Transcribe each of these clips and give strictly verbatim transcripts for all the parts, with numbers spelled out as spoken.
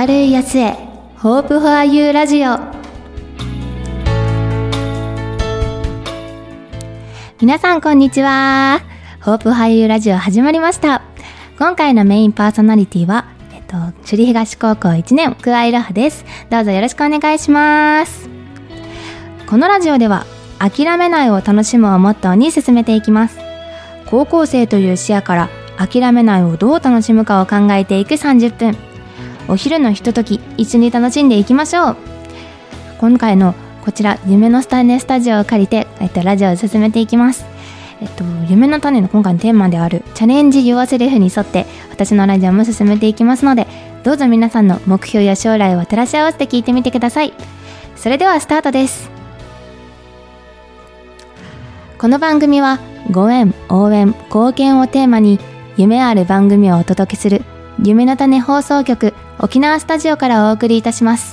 明るい明日へ Hope for You ラジオ。皆さんこんにちは。 Hope for You ラジオ始まりました。今回のメインパーソナリティは、えっと、首里東高校いちねん桑井羅葉です。どうぞよろしくお願いします。このラジオでは諦めないを楽しむをモットーに進めていきます。高校生という視野から諦めないをどう楽しむかを考えていくさんじゅっぷん。お昼のひととき一緒に楽しんでいきましょう。今回のこちら夢の種スタジオを借りて、えっと、ラジオを進めていきます。えっと、夢の種の今回のテーマであるチャレンジユアセルフに沿って私のラジオも進めていきますので、どうぞ皆さんの目標や将来を照らし合わせて聞いてみてください。それではスタートです。この番組はご縁、応援、貢献をテーマに夢ある番組をお届けする夢の種放送局沖縄スタジオからお送りいたします。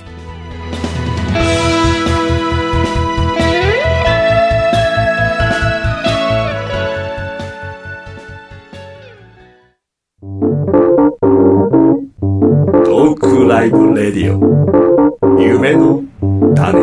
トークライブレディオ夢の種。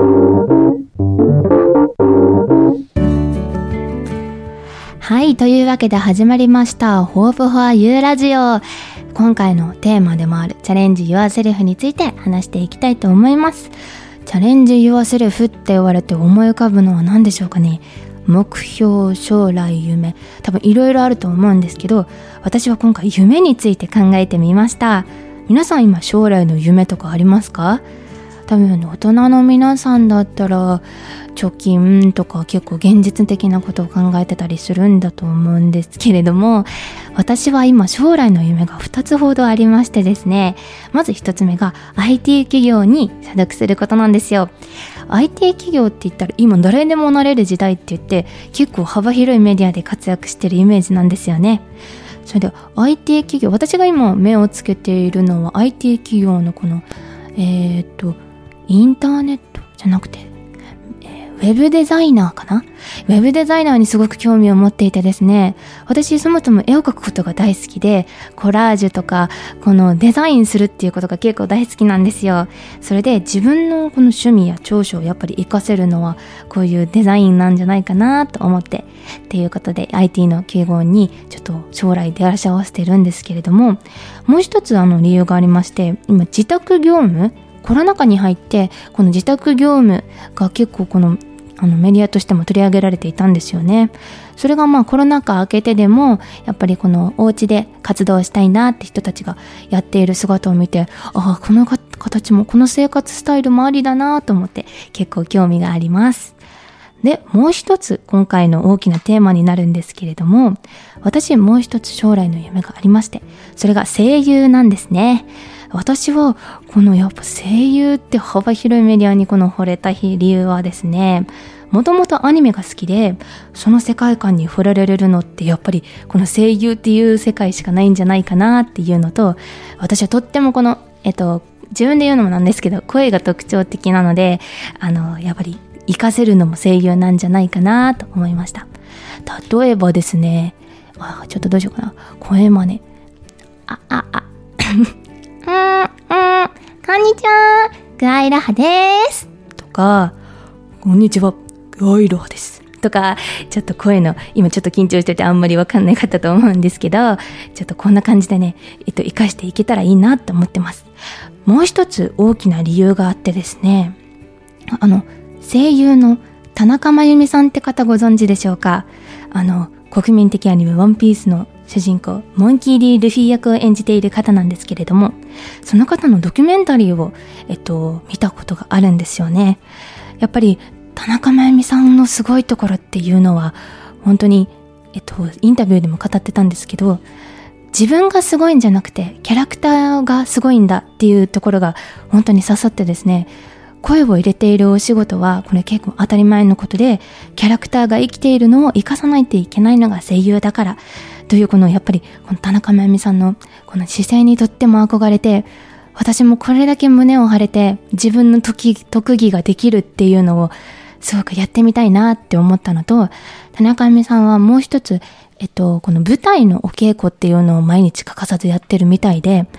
はい、というわけで始まりました Hope for You ラジオ。今回のテーマでもあるチャレンジユアセルフについて話していきたいと思います。チャレンジユアセルフって言われて思い浮かぶのは何でしょうかね。目標、将来、夢、多分いろいろあると思うんですけど、私は今回夢について考えてみました。皆さん今将来の夢とかありますか？多分大人の皆さんだったら貯金とか結構現実的なことを考えてたりするんだと思うんですけれども、私は今将来の夢がふたつほどありましてですね。まずひとつめが アイティー 企業に所属することなんですよ。 アイティー 企業って言ったら今誰でもなれる時代って言って結構幅広いメディアで活躍してるイメージなんですよね。それで アイティー 企業、私が今目をつけているのは アイティー 企業のこのえー、っとインターネットじゃなくて、えー、ウェブデザイナーかな？ウェブデザイナーにすごく興味を持っていてですね、私そもそも絵を描くことが大好きで、コラージュとかこのデザインするっていうことが結構大好きなんですよ。それで自分のこの趣味や長所をやっぱり活かせるのはこういうデザインなんじゃないかなと思って、っていうことで アイティー の企業にちょっと将来照らし合わせてるんですけれども、もう一つあの理由がありまして、今自宅業務、コロナ禍に入ってこの自宅業務が結構このあのメディアとしても取り上げられていたんですよね。それがまあコロナ禍明けてでもやっぱりこのお家で活動したいなって人たちがやっている姿を見て、ああこの形もこの生活スタイルもありだなと思って結構興味があります。で、もう一つ今回の大きなテーマになるんですけれども、私もう一つ将来の夢がありまして、それが声優なんですね。私はこのやっぱ声優って幅広いメディアにこの惚れた理由はですね、もともとアニメが好きで、その世界観に触れられるのってやっぱりこの声優っていう世界しかないんじゃないかなっていうのと、私はとってもこのえっと自分で言うのもなんですけど声が特徴的なので、あのやっぱり活かせるのも声優なんじゃないかなと思いました。例えばですね、あちょっとどうしようかな、声真似、あああうんうん、こんにちは、桑井羅葉ですとか、こんにちは、桑井羅葉ですとか、ちょっと声の今ちょっと緊張しててあんまりわかんなかったと思うんですけど、ちょっとこんな感じでね、えっと活かしていけたらいいなと思ってます。もう一つ大きな理由があってですね、あの声優の田中真由美さんって方ご存知でしょうか？あの国民的アニメワンピースの主人公モンキー・ディ・ルフィ役を演じている方なんですけれども、その方のドキュメンタリーを、えっと、見たことがあるんですよね。やっぱり田中真由美さんのすごいところっていうのは本当に、えっと、インタビューでも語ってたんですけど、自分がすごいんじゃなくてキャラクターがすごいんだっていうところが本当に刺さってですね、声を入れているお仕事はこれ結構当たり前のことで、キャラクターが生きているのを生かさないといけないのが声優だからという、このやっぱりこの田中真由美さんのこの姿勢にとっても憧れて、私もこれだけ胸を張れて自分の特技ができるっていうのをすごくやってみたいなって思ったのと、田中真由美さんはもう一つ、えっと、この舞台のお稽古っていうのを毎日欠かさずやってるみたいで、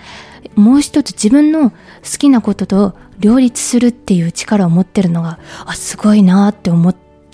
もう一つ自分の好きなことと両立するっていう力を持ってるのが、あ、すごいなって思った。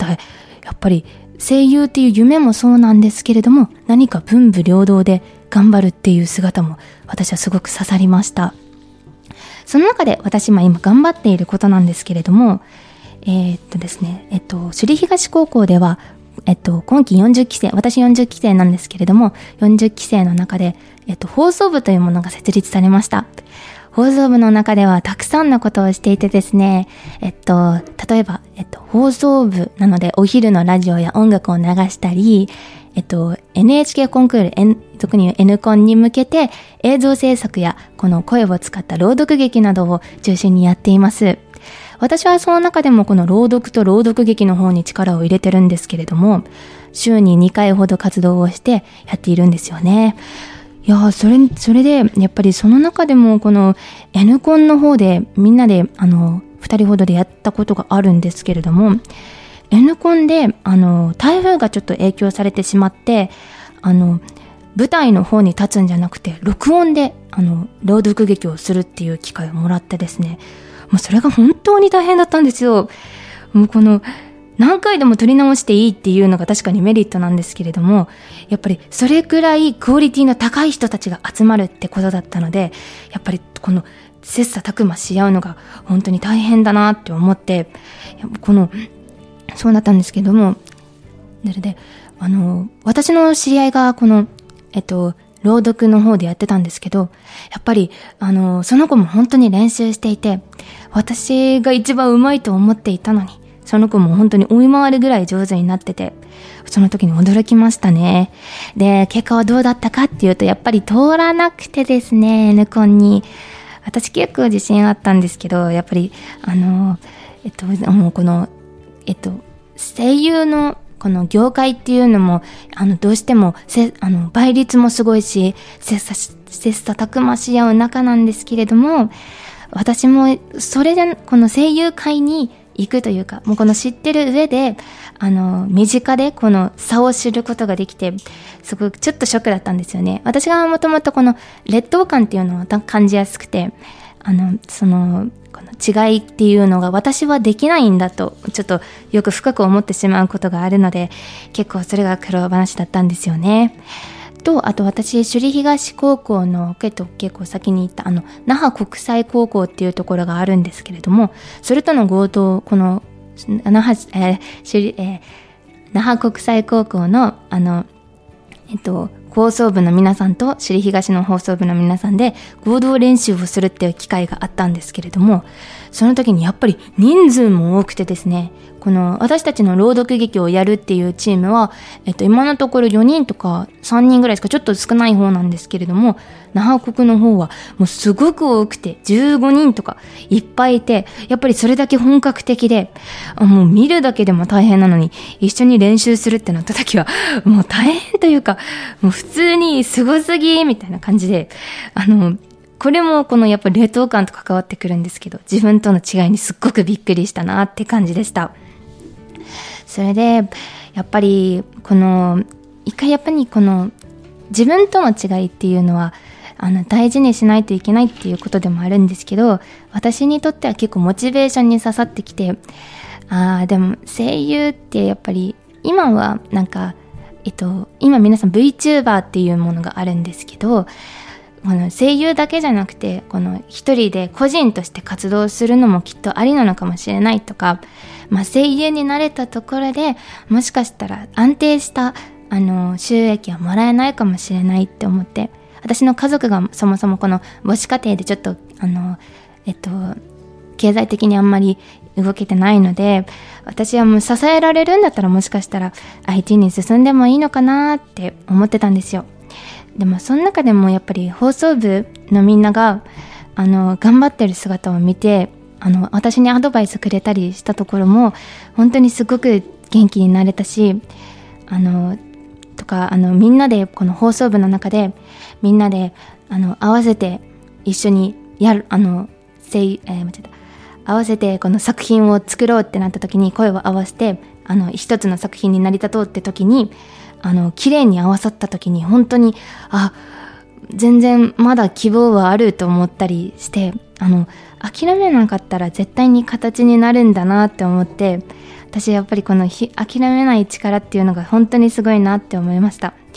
やっぱり声優っていう夢もそうなんですけれども、何か文武両道で頑張るっていう姿も私はすごく刺さりました。その中で私今今頑張っていることなんですけれども、えー、っとですね、えっと、首里東高校では、えっと、今期よんじゅっきせい、私よんじゅっきせいなんですけれども、よんじゅっきせいの中で、えっと、放送部というものが設立されました。放送部の中ではたくさんのことをしていてですね、えっと、例えば、えっと、放送部なのでお昼のラジオや音楽を流したり、えっと、エヌエイチケー コンクール、N、特に N コンに向けて映像制作やこの声を使った朗読劇などを中心にやっています。私はその中でもこの朗読と朗読劇の方に力を入れてるんですけれども、週ににかいほど活動をしてやっているんですよね。いやー、それ、それで、やっぱりその中でもこの N コンの方でみんなで、あの、二人ほどでやったことがあるんですけれども、N コンで、あの、台風がちょっと影響されてしまって、あの、舞台の方に立つんじゃなくて、録音で、あの、朗読劇をするっていう機会をもらってですね、もうそれが本当に大変だったんですよ。もうこの、何回でも撮り直していいっていうのが確かにメリットなんですけれども、やっぱりそれくらいクオリティの高い人たちが集まるってことだったので、やっぱりこの切磋琢磨し合うのが本当に大変だなって思って、このそうなったんですけども、それであの私の知り合いがこのえっと朗読の方でやってたんですけど、やっぱりあのその子も本当に練習していて、私が一番上手いと思っていたのに、その子も本当に追い回るぐらい上手になってて、その時に驚きましたね。で、結果はどうだったかっていうと、やっぱり通らなくてですね、N コンに。私結構自信あったんですけど、やっぱり、あの、えっと、もうこの、えっと、声優のこの業界っていうのも、あの、どうしても、せ、あの、倍率もすごいし、切磋、切磋琢磨し合う中なんですけれども、私も、それで、この声優界に、行くというか、もうこの知ってる上で、あの、身近でこの差を知ることができて、すごくちょっとショックだったんですよね。私がもともとこの劣等感っていうのを感じやすくて、あの、その、この違いっていうのが私はできないんだと、ちょっとよく深く思ってしまうことがあるので、結構それが苦労話だったんですよね。と、あと私、首里東高校の結構結構先に行ったあの那覇国際高校っていうところがあるんですけれども、それとの合同、この那覇、えー首里えー、那覇国際高校のあのえっと放送部の皆さんと首里東の放送部の皆さんで合同練習をするっていう機会があったんですけれども、その時にやっぱり人数も多くてですね、この私たちの朗読劇をやるっていうチームは、えっと、今のところよにんとかさんにんぐらいしかちょっと少ない方なんですけれども、那覇国の方はもうすごく多くてじゅうごにんとかいっぱいいて、やっぱりそれだけ本格的で、もう見るだけでも大変なのに一緒に練習するってなった時はもう大変というか、もう普通にすごすぎみたいな感じで、あのこれもこのやっぱり劣等感と関わってくるんですけど、自分との違いにすっごくびっくりしたなって感じでした。それでやっぱりこの一回やっぱりこの自分との違いっていうのはあの大事にしないといけないっていうことでもあるんですけど、私にとっては結構モチベーションに刺さってきて、あーでも声優ってやっぱり今はなんかえっと今皆さん VTuber っていうものがあるんですけど、この声優だけじゃなくてこの一人で個人として活動するのもきっとありなのかもしれないとか、まあ、声優になれたところでもしかしたら安定したあの収益はもらえないかもしれないって思って、私の家族がそもそもこの母子家庭でちょっとあのえっと経済的にあんまり動けてないので、私はもう支えられるんだったらもしかしたら アイティー に進んでもいいのかなって思ってたんですよ。でもその中でもやっぱり放送部のみんながあの頑張ってる姿を見て、あの私にアドバイスくれたりしたところも本当にすごく元気になれたし、あのとかあのみんなでこの放送部の中でみんなであの合わせて一緒にやるあのせい、えー、間違えた合わせてこの作品を作ろうってなった時に声を合わせてあの一つの作品に成り立とうって時にあの綺麗に合わさった時に本当にあ全然まだ希望はあると思ったりして、あの諦めなかったら絶対に形になるんだなって思って、私やっぱりこのひ諦めない力っていうのが本当にすごいなって思いました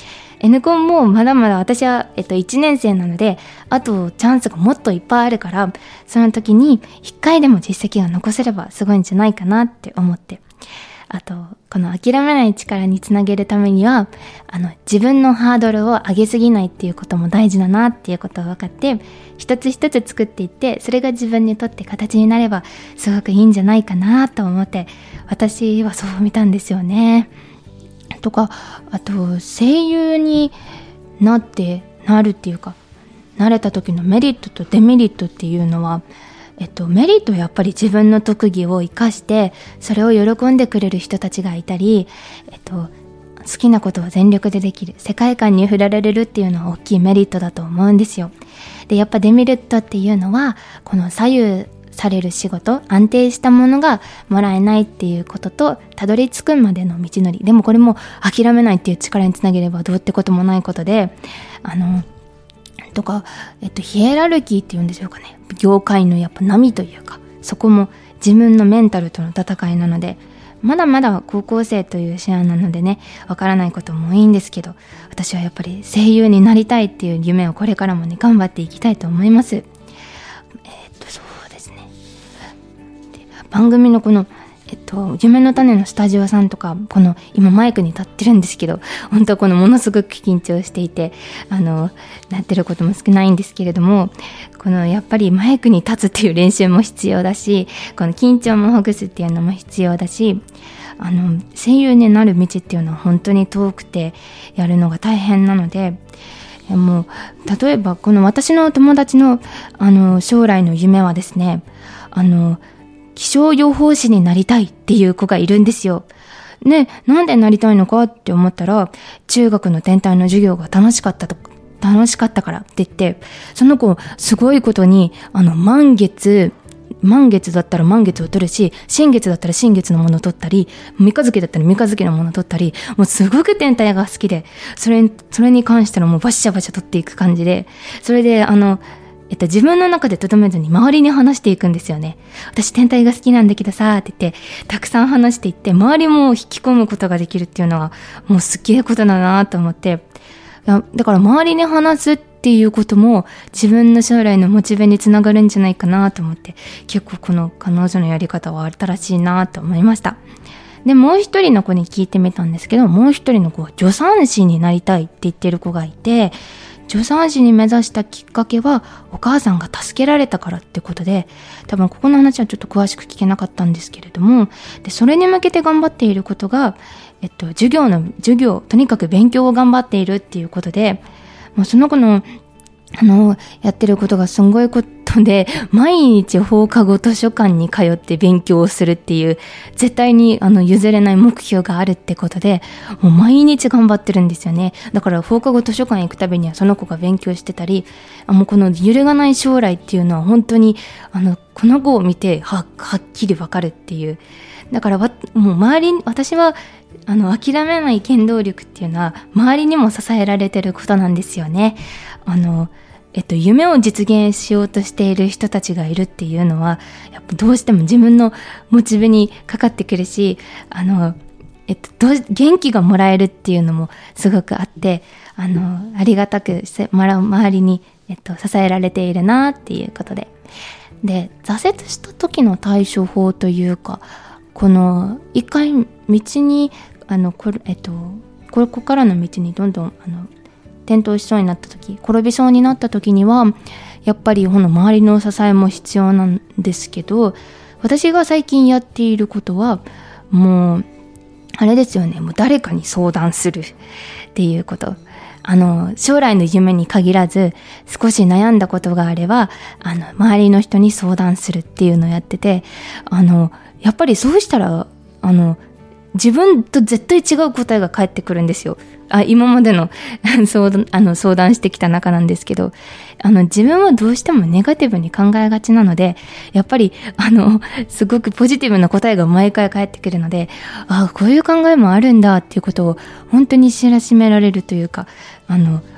。N コンもまだまだ私は、えっと、いちねん生なので、あとチャンスがもっといっぱいあるから、その時にいっかいでも実績が残せればすごいんじゃないかなって思って、あとこの諦めない力につなげるためには、あの自分のハードルを上げすぎないっていうことも大事だなっていうことが分かって、一つ一つ作っていって、それが自分にとって形になればすごくいいんじゃないかなと思って、私はそう見たんですよね。とか、あと声優になってなるっていうか、慣れた時のメリットとデメリットっていうのは、えっと、メリットはやっぱり自分の特技を生かしてそれを喜んでくれる人たちがいたり、えっと、好きなことを全力でできる、世界観に触れられるっていうのは大きいメリットだと思うんですよ。で、やっぱデメリットっていうのは、この左右される仕事、安定したものがもらえないっていうことと、たどり着くまでの道のり。でもこれも諦めないっていう力につなげればどうってこともないことで、あのとか、えっと、ヒエラルキーっていうんでしょうかね、業界のやっぱ波というか、そこも自分のメンタルとの戦いなので、まだまだ高校生という視野なのでね、わからないことも多いんですけど、私はやっぱり声優になりたいっていう夢をこれからもね、頑張っていきたいと思います。えー、っとそうですね、で番組のこのえっと、夢の種のスタジオさんとか、この今マイクに立ってるんですけど、本当はこのものすごく緊張していて、あのなってることも少ないんですけれども、このやっぱりマイクに立つっていう練習も必要だし、この緊張もほぐすっていうのも必要だし、あの声優になる道っていうのは本当に遠くてやるのが大変なので、もう例えばこの私の友達のあの将来の夢はですね、あの気象予報士になりたいっていう子がいるんですよ。ね、なんでなりたいのかって思ったら、中学の天体の授業が楽しかったと、楽しかったからって言って、その子すごいことに、あの満月、満月だったら満月を取るし、新月だったら新月のものを取ったり、三日月だったら三日月のものを取ったり、もうすごく天体が好きで、それ、それに関してはもうバシャバシャ取っていく感じで、それであの、えっと、自分の中でとどめずに周りに話していくんですよね。私天体が好きなんだけどさーって言って、たくさん話していって、周りも引き込むことができるっていうのは、もうすっげえことだなと思って、だから周りに話すっていうことも、自分の将来のモチベにつながるんじゃないかなと思って、結構この彼女のやり方は新しいなと思いました。で、もう一人の子に聞いてみたんですけど、もう一人の子は助産師になりたいって言ってる子がいて、助産師に目指したきっかけはお母さんが助けられたからってことで、多分ここの話はちょっと詳しく聞けなかったんですけれども、でそれに向けて頑張っていることが、えっと、授業の授業とにかく勉強を頑張っているっていうことで、もうその子のあのやってることがすごいことで、毎日放課後図書館に通って勉強をするっていう、絶対にあの譲れない目標があるってことで、もう毎日頑張ってるんですよね。だから放課後図書館行くたびにはその子が勉強してたり、あもうこの揺るがない将来っていうのは本当にあのこの子を見て は, はっきりわかるっていう。だからわもう周りに、私はあの諦めない原動力っていうのは周りにも支えられてることなんですよね。あのえっと、夢を実現しようとしている人たちがいるっていうのは、やっぱどうしても自分のモチベにかかってくるし、あの、えっと、どう元気がもらえるっていうのもすごくあって、あの、ありがたく周りに、えっと、支えられているなっていうことで。で、挫折した時の対処法というか、この一回道に、あの、これ、えっと、ここからの道にどんどん、あの、転倒しそうになった時、転びそうになった時には、やっぱりこの周りの支えも必要なんですけど、私が最近やっていることは、もう、あれですよね、もう誰かに相談するっていうこと。あの、将来の夢に限らず、少し悩んだことがあれば、あの、周りの人に相談するっていうのをやってて、あの、やっぱりそうしたら、あの、自分と絶対違う答えが返ってくるんですよ。あ、今までの相談、あの相談してきた中なんですけど、あの自分はどうしてもネガティブに考えがちなので、やっぱりあのすごくポジティブな答えが毎回返ってくるので、あ、こういう考えもあるんだっていうことを本当に知らしめられるというか、あの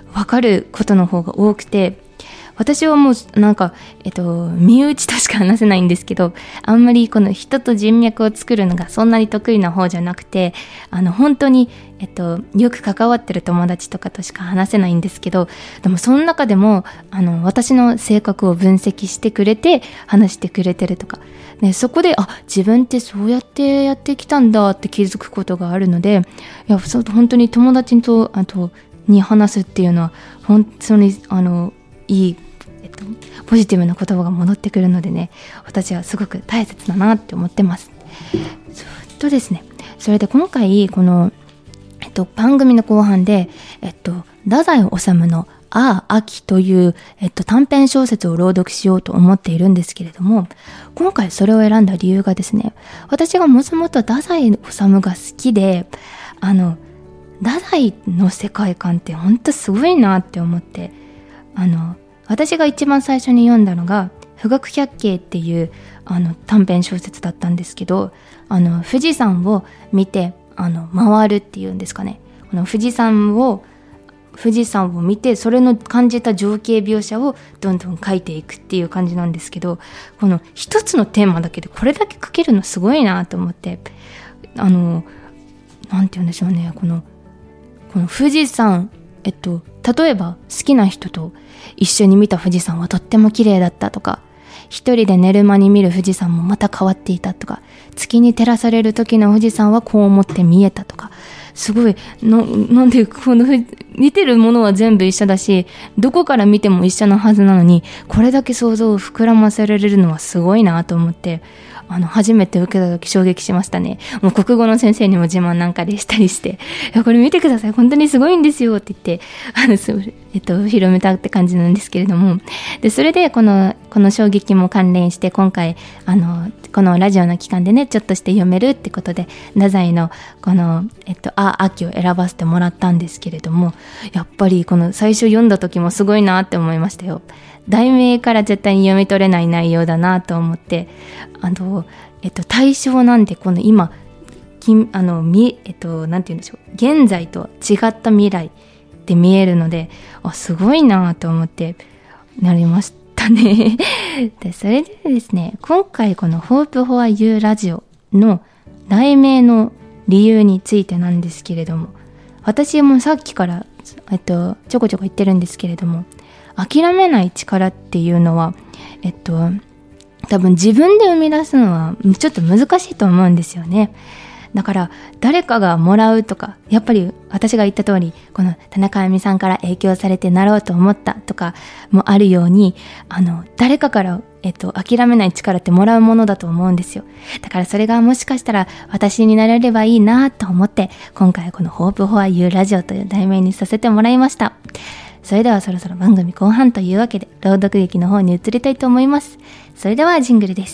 分かることの方が多くて、私はもうなんか、えっと、身内としか話せないんですけど、あんまりこの人と人脈を作るのがそんなに得意な方じゃなくて、あの本当に、えっと、よく関わってる友達とかとしか話せないんですけど、でもその中でもあの私の性格を分析してくれて話してくれてるとか、ね、そこであ自分ってそうやってやってきたんだって気づくことがあるので、いやそう本当に友達とあとに話すっていうのは本当にあのいいポジティブな言葉が戻ってくるのでね、私はすごく大切だなって思ってます。そうとですね、それで今回この、えっと、番組の後半で、えっと、太宰治のああ秋という、えっと、短編小説を朗読しようと思っているんですけれども、今回それを選んだ理由がですね、私がもともと太宰治が好きで、あの太宰の世界観って本当すごいなって思って、あの私が一番最初に読んだのが富岳百景っていうあの短編小説だったんですけど、あの富士山を見てあの回るっていうんですかね、この富士山を富士山を見てそれの感じた情景描写をどんどん書いていくっていう感じなんですけど、この一つのテーマだけでこれだけ書けるのすごいなと思って、あのなんて言うんでしょうね、このこの富士山、えっと例えば好きな人と一緒に見た富士山はとっても綺麗だったとか、一人で寝る間に見る富士山もまた変わっていたとか、月に照らされる時の富士山はこう思って見えたとか、すごいな、なんでこの見てるものは全部一緒だし、どこから見ても一緒なはずなのに、これだけ想像を膨らませられるのはすごいなと思って、あの初めて受けた時衝撃しましたね。もう国語の先生にも自慢なんかでしたりして、いやこれ見てください、本当にすごいんですよって言って、あのえっと広めたって感じなんですけれども、でそれでこのこの衝撃も関連して今回あのこのラジオの期間でねちょっとして読めるってことで太宰のこのえっとあ秋を選ばせてもらったんですけれども、やっぱりこの最初読んだ時もすごいなって思いましたよ。題名から絶対に読み取れない内容だなと思って、あの、えっと、対象なんで、この今、きあの、み、えっと、なんて言うんでしょう、現在と違った未来って見えるので、あ、すごいなと思ってなりましたね。で、それでですね、今回この Hope for You ラジオの題名の理由についてなんですけれども、私もさっきから、えっと、ちょこちょこ言ってるんですけれども、諦めない力っていうのは、えっと、多分自分で生み出すのはちょっと難しいと思うんですよね。だから誰かがもらうとか、やっぱり私が言った通り、この田中あゆみさんから影響されてなろうと思ったとかもあるように、あの、誰かから、えっと、諦めない力ってもらうものだと思うんですよ。だからそれがもしかしたら私になれればいいなと思って、今回この Hope for You ラジオという題名にさせてもらいました。それではそろそろ番組後半というわけで朗読劇の方に移りたいと思います。それではジングルです。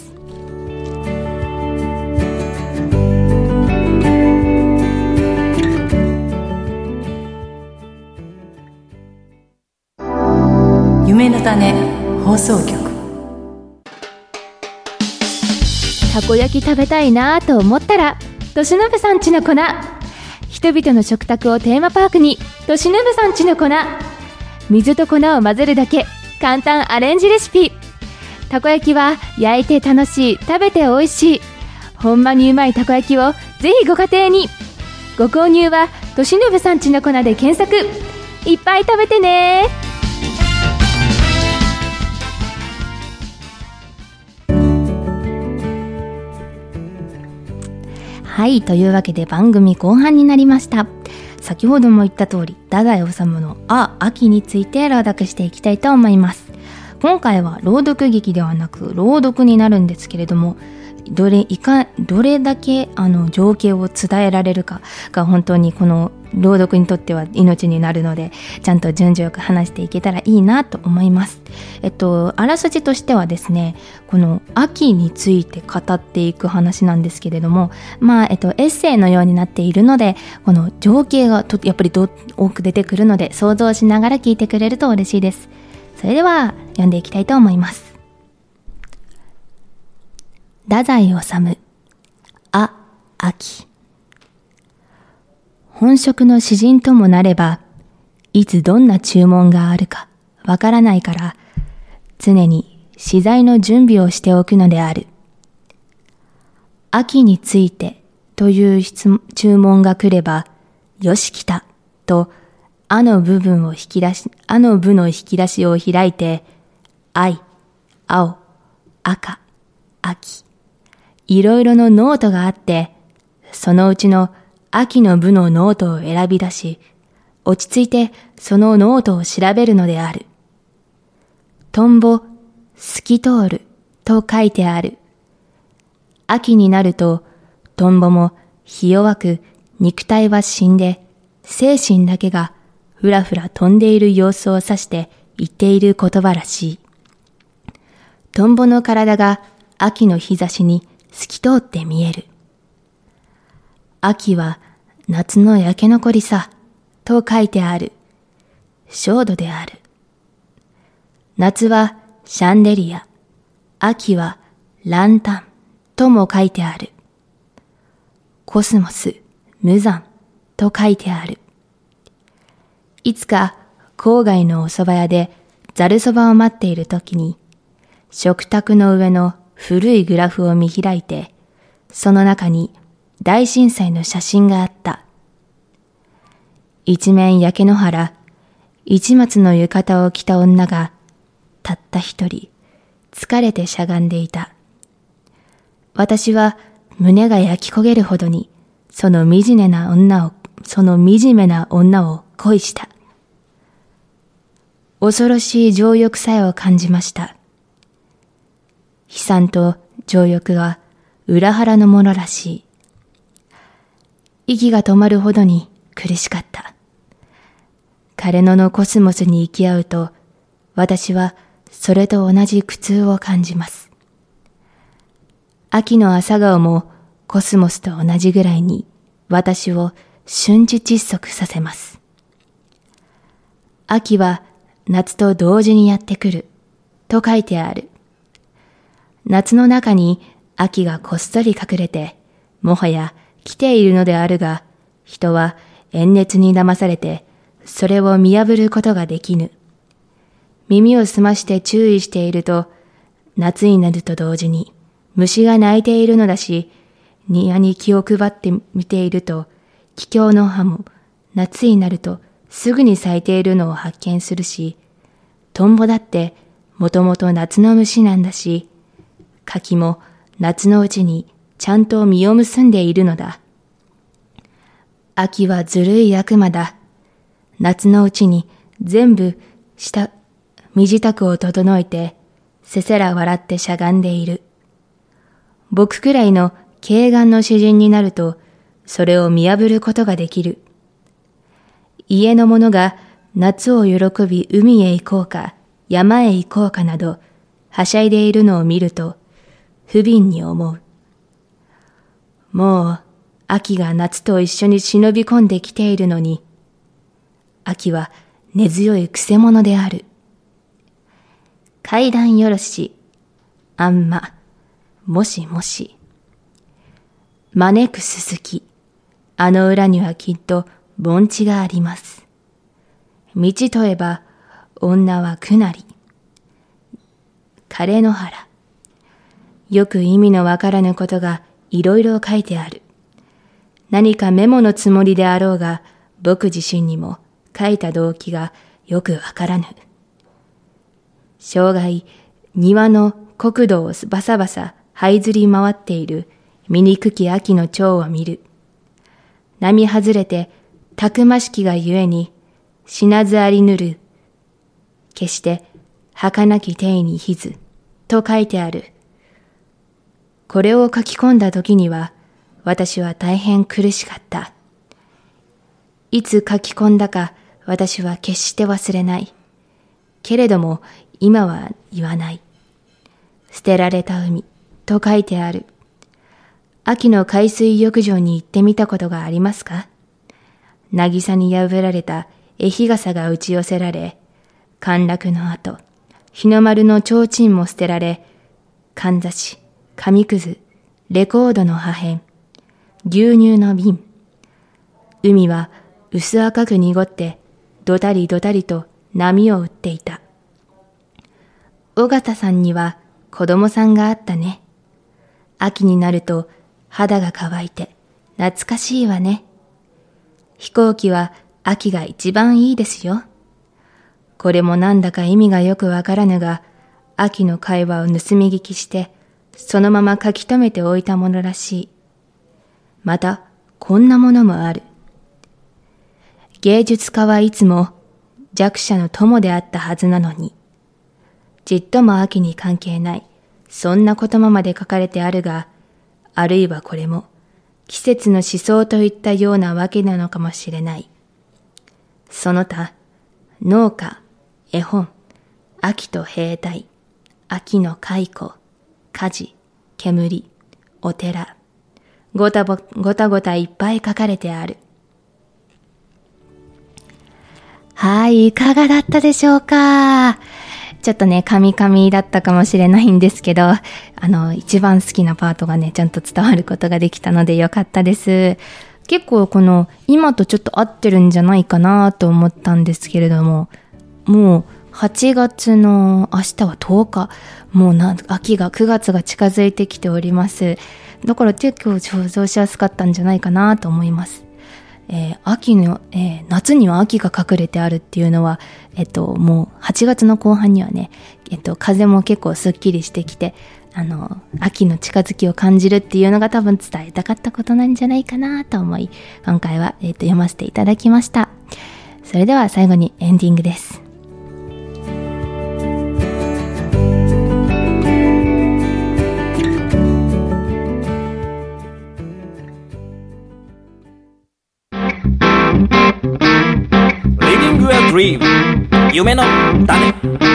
夢の種放送局。 たこ焼き食べたいなと思ったらとしのぶさんちの粉。人々の食卓をテーマパークにとしのぶさんちの粉。水と粉を混ぜるだけ、簡単アレンジレシピ。たこ焼きは焼いて楽しい、食べて美味しい、ほんまにうまいたこ焼きをぜひご家庭に。ご購入はとしのぶさんちの粉で検索。いっぱい食べてね。はい、というわけで番組後半になりました。先ほども言った通り、太宰治のあ秋について朗読していきたいと思います。今回は朗読劇ではなく朗読になるんですけれども、どれいかどれだけあの情景を伝えられるかが本当にこの朗読にとっては命になるので、ちゃんと順序よく話していけたらいいなと思います。えっとあらすじとしてはですね、この秋について語っていく話なんですけれども、まあえっとエッセイのようになっているので、この情景がとやっぱりど多く出てくるので、想像しながら聞いてくれると嬉しいです。それでは読んでいきたいと思います。太宰治、あ秋。本職の詩人ともなれば、 いつどんな注文があるかわからないから、常に資材の準備をしておくのである。秋についてという質注文が来れば、よし来たと、あの部分を引き出し、あの部の引き出しを開いて、藍、青、赤、秋、いろいろのノートがあって、そのうちの秋の部のノートを選び出し、落ち着いてそのノートを調べるのである。トンボ、透き通ると書いてある。秋になると、トンボもひ弱く肉体は死んで、精神だけがふらふら飛んでいる様子を指して言っている言葉らしい。トンボの体が秋の日差しに透き通って見える。秋は夏の焼け残りさ、と書いてある。焦土である。夏はシャンデリア、秋はランタンとも書いてある。コスモス、無残と書いてある。いつか郊外のお蕎麦屋でざるそばを待っているときに、食卓の上の古いグラフを見開いて、その中に大震災の写真があった。一面焼け野原、市松の浴衣を着た女が、たった一人、疲れてしゃがんでいた。私は胸が焼き焦げるほどに、その惨めな女を、その惨めな女を恋した。恐ろしい情欲さえを感じました。悲惨と情欲は裏腹のものらしい。息が止まるほどに苦しかった。枯れ野のコスモスに行き合うと、私はそれと同じ苦痛を感じます。秋の朝顔もコスモスと同じぐらいに私を瞬時窒息させます。秋は夏と同時にやってくると書いてある。夏の中に秋がこっそり隠れて、もはや来ているのであるが、人は炎熱に騙されて、それを見破ることができぬ。耳を澄まして注意していると、夏になると同時に虫が鳴いているのだし、庭に気を配って見ていると、キキョウの葉も夏になるとすぐに咲いているのを発見するし、トンボだってもともと夏の虫なんだし、柿も夏のうちにちゃんと実を結んでいるのだ。秋はずるい悪魔だ。夏のうちに全部した身支度を整えて、せせら笑ってしゃがんでいる。僕くらいの慧眼の詩人になると、それを見破ることができる。家の者が夏を喜び海へ行こうか、山へ行こうかなど、はしゃいでいるのを見ると、不憫に思う。もう、秋が夏と一緒に忍び込んできているのに、秋は根強いくせ者である。階段よろし、あんま、もしもし。招くすすき、あの裏にはきっと盆地があります。道とえば、女はくなり。枯れ野原。よく意味のわからぬことがいろいろ書いてある。何かメモのつもりであろうが、僕自身にも書いた動機がよくわからぬ。生涯、庭の国土をバサバサ這いずり回っている醜き秋の蝶を見る。並外れてたくましきがゆえに、死なずありぬる。決して儚き体にひず、と書いてある。これを書き込んだ時には、私は大変苦しかった。いつ書き込んだか私は決して忘れない。けれども今は言わない。捨てられた海と書いてある。秋の海水浴場に行ってみたことがありますか？渚に破られた絵日傘が打ち寄せられ、陥落の後、日の丸の提灯も捨てられ、かんざし、紙くず、レコードの破片、牛乳の瓶。海は薄赤く濁ってどたりどたりと波を打っていた。尾形さんには子供さんがあったね。秋になると肌が乾いて懐かしいわね。飛行機は秋が一番いいですよ。これもなんだか意味がよくわからぬが、秋の会話を盗み聞きして、そのまま書き留めておいたものらしい。また、こんなものもある。芸術家はいつも弱者の友であったはずなのに、ちっとも秋に関係ない、そんな言葉まで書かれてあるが、あるいはこれも、季節の思想といったようなわけなのかもしれない。その他、農家、絵本、秋と兵隊、秋の蚕、火事、煙、お寺、ごたぼ、ごたごたいっぱい書かれてある。はい、いかがだったでしょうか。ちょっとね、カミカミだったかもしれないんですけど、あの、一番好きなパートがね、ちゃんと伝わることができたのでよかったです。結構この、今とちょっと合ってるんじゃないかなと思ったんですけれども、もう、はちがつの明日はとおか、もうな、秋がくがつが近づいてきております。だから結構想像しやすかったんじゃないかなと思います。えー、秋の、えー、夏には秋が隠れてあるっていうのは、えっと、もうはちがつの後半にはね、えっと、風も結構すっきりしてきて、あの、秋の近づきを感じるっていうのが多分伝えたかったことなんじゃないかなと思い、今回は、えっと、読ませていただきました。それでは最後にエンディングです。 夢の種。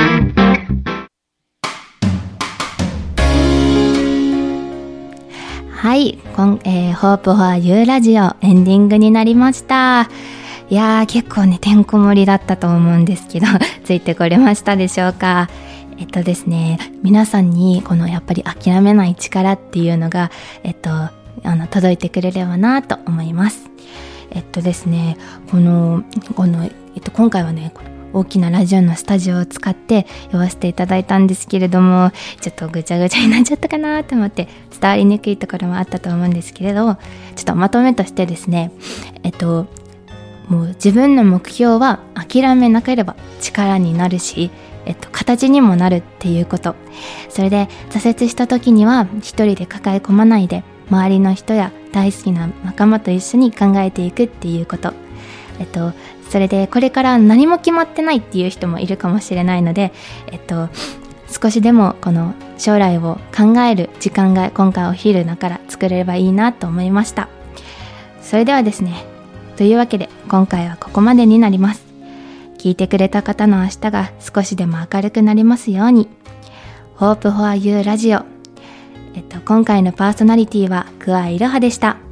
はい、こん、えー、Hope for You ラジオエンディングになりました。いやー、結構ね、てんこ盛りだったと思うんですけど、ついてこれましたでしょうか。えっとですね、皆さんにこのやっぱり諦めない力っていうのが、えっと、あの、届いてくれればなと思います。えっとですね、この、この、えっと、今回はね、大きなラジオのスタジオを使って読ませていただいたんですけれども、ちょっとぐちゃぐちゃになっちゃったかなと思って伝わりにくいところもあったと思うんですけれど、ちょっとまとめとしてですね、えっともう自分の目標は諦めなければ力になるし、えっと形にもなるっていうこと。それで挫折した時には一人で抱え込まないで、周りの人や大好きな仲間と一緒に考えていくっていうこと。えっとそれでこれから何も決まってないっていう人もいるかもしれないので、えっと、少しでもこの将来を考える時間が今回お昼だから作れればいいなと思いました。それではですね、というわけで今回はここまでになります。聞いてくれた方の明日が少しでも明るくなりますように。Hope for You ラジオ。えっと、今回のパーソナリティは桑井いろはでした。